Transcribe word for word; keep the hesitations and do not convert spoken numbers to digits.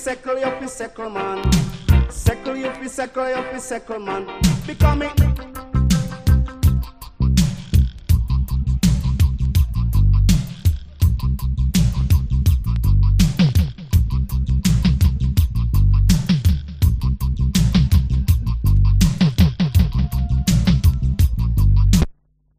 second, you fi second man. Second, you fi second, you fi second man. Because me